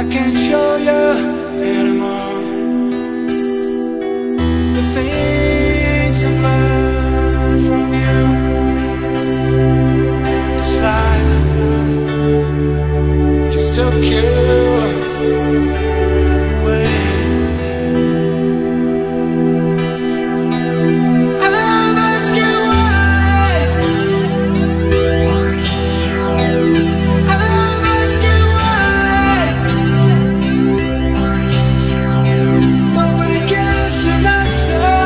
can't show you anymore the things I've learned from you. 'Cause life just took you away. I'll ask you why. I'll ask you why. Nobody gives an answer.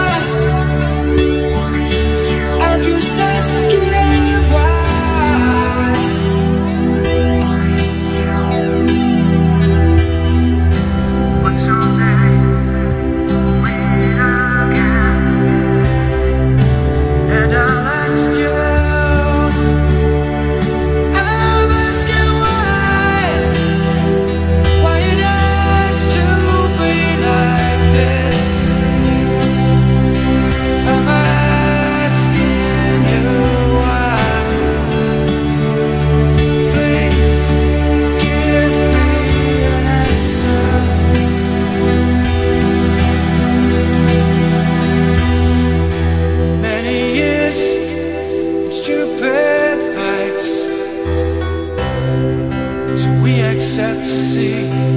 I'll just ask you why. But someday we'll meet again, and I'll ask you why it has to be like this. I'm asking you why. Please give me an answer. Many years, stupid fights, so we accept to see